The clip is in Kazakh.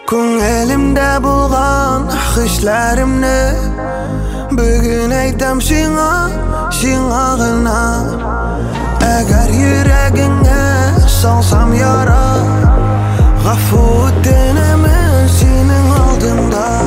Көңілімде болған хисләремне бүгін айтам сиңа гына. Әгәр йөрәгеңә салсам яра, гафу үтенәмен синең алдыңда.